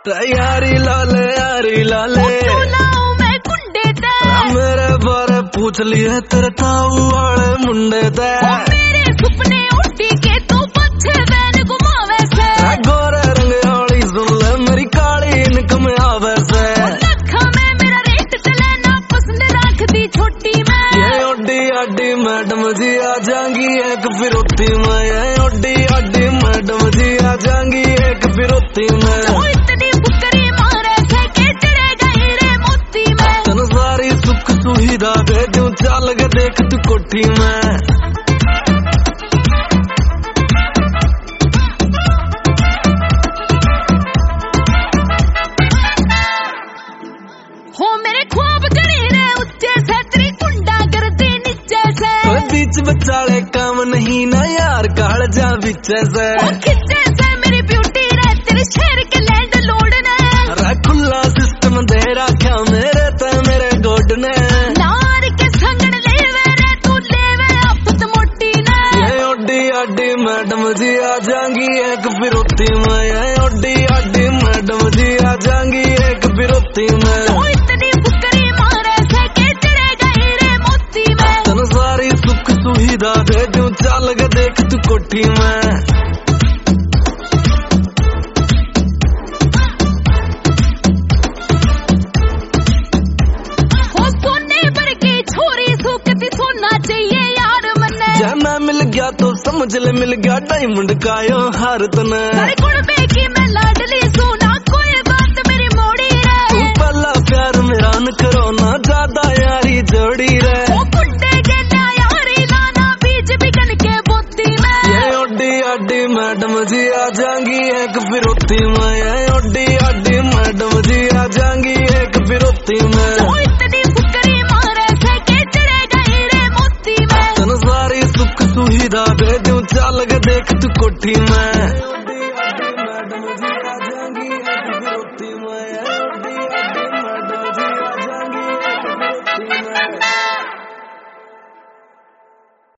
यारी लाले मैं कुंडे ते मेरे बारे पूछ लिए तेरे ताऊ वाले मुंडे ते मेरे सुपने उठी के तू पछे बैन घुमावे से गोरे रंग वाली सुन ले मेरी काली इनकम आवे से लखा में मेरा रेट चले ना पसंद रख दी छोटी मैं ये ओडी आडी मैडम जी आ जाएंगी एक फिरोती में ये ओडी आडी मैडम जी आ जाएंगी एक फिरोती में इतनी बुकरी मारे थे के चढ़े गई रे मोती में तन सारी सुख सुविधा दे दूं चल के देख तू कोठी में हो मेरे ख्वाब करे रे उच्चे से तेरी कुंडा करती नीचे से बीच बचाले काम नहीं ना यार काल जा बिचे से खिंचे से मेरी ब्यूटी रे तेरे शहर के लैंड लोड ने खुला सिस्टम दे रखा मेरे गोड ने नार के संगण लेवे रे तू लेवे आपत मोटी ने ये ओडी आडी मैडम जी आ जाएंगी एक फिरोती में ये ओडी आडी मैडम जी आ जाएंगी एक फिरोती में इतनी बुकरी मारे थे के चढ़े गई रे मोती में तन सारी सुख सुविधा दे दूं चल के देख तू कोठी में मैं मिल गया तो समझ ले मिल गया डायमंड का यो हार तने की मैं लाडली सोना कोई बात मेरी मोड़ी रे पहला प्यार मेरा न करो ना ज्यादा यारी जोड़ी रे कुंडे के ना यारी लाना बीज बिगन के बोती में ये ओडी आडी मैडम जी आ जाएंगी एक फिरोती में ये ओडी आडी मैडम जी आ जाएंगी एक फिरोती में इतनी बुकरी मारे थे के चढ़े गई रे मोती में तन सारी सुख सुविधा दे दूं चल के देख तू कोठी में